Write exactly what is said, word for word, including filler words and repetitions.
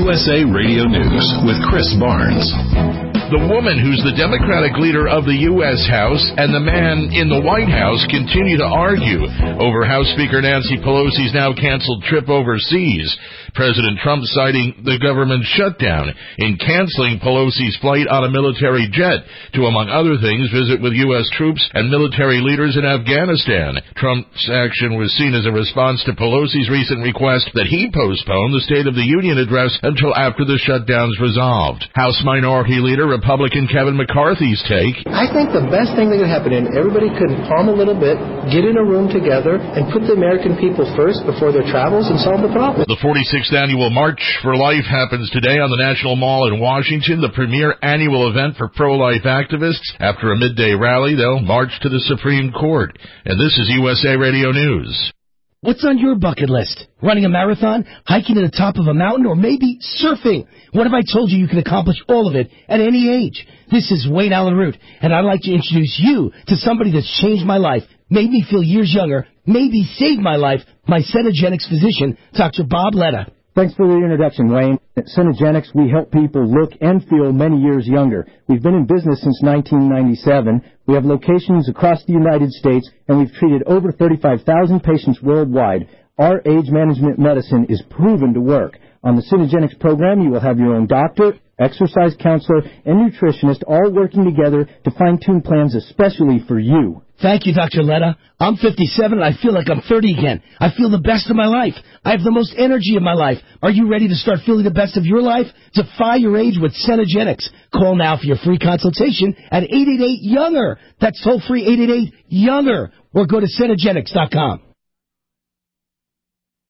U S A Radio News with Chris Barnes. The woman who's the Democratic leader of the U S House and the man in the White House continue to argue over House Speaker Nancy Pelosi's now canceled trip overseas. President Trump citing the government shutdown in canceling Pelosi's flight on a military jet to, among other things, visit with U S troops and military leaders in Afghanistan. Trump's action was seen as a response to Pelosi's recent request that he postpone the State of the Union address until after the shutdown's resolved. House Minority Leader Republican Kevin McCarthy's take: I think the best thing that could happen, and everybody could calm a little bit, get in a room together, and put the American people first before their travels and solve the problem. The forty-sixth Annual March for Life happens today on the National Mall in Washington, the premier annual event for pro-life activists. After a midday rally, they'll march to the Supreme Court. And this is U S A Radio News. What's on your bucket list? Running a marathon, hiking to the top of a mountain, or maybe surfing? What if I told you you can accomplish all of it at any age? This is Wayne Allen Root, and I'd like to introduce you to somebody that's changed my life, made me feel years younger, maybe saved my life, my Cenegenics physician, Doctor Bob Letta. Thanks for the introduction, Wayne. At Cenegenics, we help people look and feel many years younger. We've been in business since nineteen ninety-seven. We have locations across the United States, and we've treated over thirty-five thousand patients worldwide. Our age management medicine is proven to work. On the Cenegenics program, you will have your own doctor, exercise counselor, and nutritionist all working together to fine-tune plans especially for you. Thank you, Doctor Letta. I'm fifty-seven and I feel like I'm thirty again. I feel the best of my life. I have the most energy of my life. Are you ready to start feeling the best of your life? Defy your age with Cenegenics. Call now for your free consultation at eight eight eight, younger. That's toll free eight eight eight, younger. Or go to Cenegenics dot com.